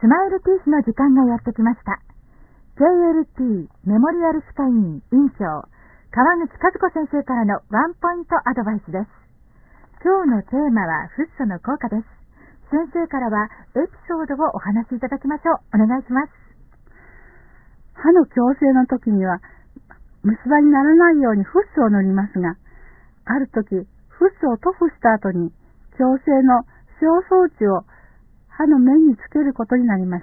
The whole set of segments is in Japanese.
スマイルティースの時間がやってきました。JLT メモリアル歯科医院院長川口和子先生からのワンポイントアドバイスです。今日のテーマはフッ素の効果です。先生からはエピソードをお話しいただきましょう。お願いします。 歯の矯正の時には虫歯にならないようにフッ素を塗りますが、ある時フッ素を塗布した後に矯正の小装置を歯の面につけることになりました。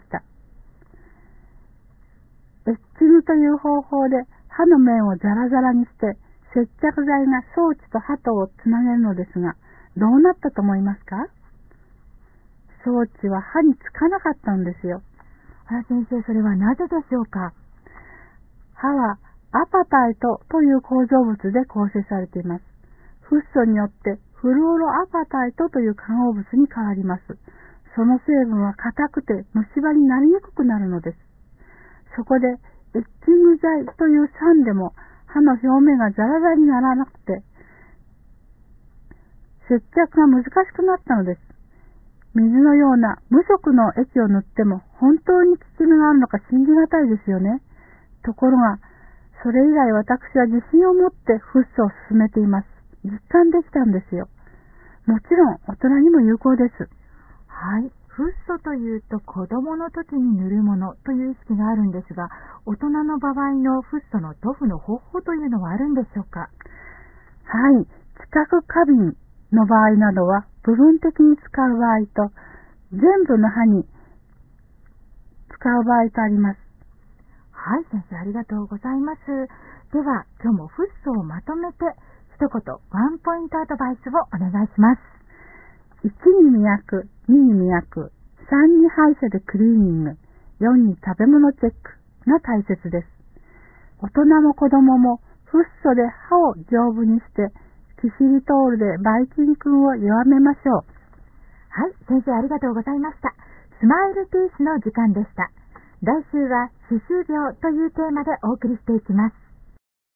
エッチングという方法で歯の面をザラザラにして接着剤が装置と歯とをつなげるのですが、どうなったと思いますか？装置は歯につかなかったんですよ。 先生、それはなぜでしょうか？ 歯はアパタイトという構造物で構成されています。フッ素によってフルオロアパタイトという化合物に変わります。その成分は硬くて虫歯になりにくくなるのです。そこでエッチング剤という酸でも歯の表面がザラザラにならなくて接着が難しくなったのです。水のような無色の液を塗っても本当に効き目があるのか信じがたいですよね。ところがそれ以来私は自信を持ってフッ素を進めています。実感できたんですよ。もちろん大人にも有効です。 はい。フッ素というと子供の時に塗るものという意識があるんですが、大人の場合のフッ素の塗布の方法というのはあるんでしょうか？ はい。知覚過敏の場合などは部分的に使う場合と全部の歯に使う場合とあります。 はい、先生ありがとうございます。では今日もフッ素をまとめて一言ワンポイントアドバイスをお願いします。 1に磨く、2に磨く、3に歯医者でクリーニング、4に食べ物チェックが大切です。大人も子供もフッ素で歯を丈夫にしてキシリトールでばい菌君を弱めましょう。 はい、先生ありがとうございました。スマイルティースの時間でした。来週は歯周病というテーマでお送りしていきます。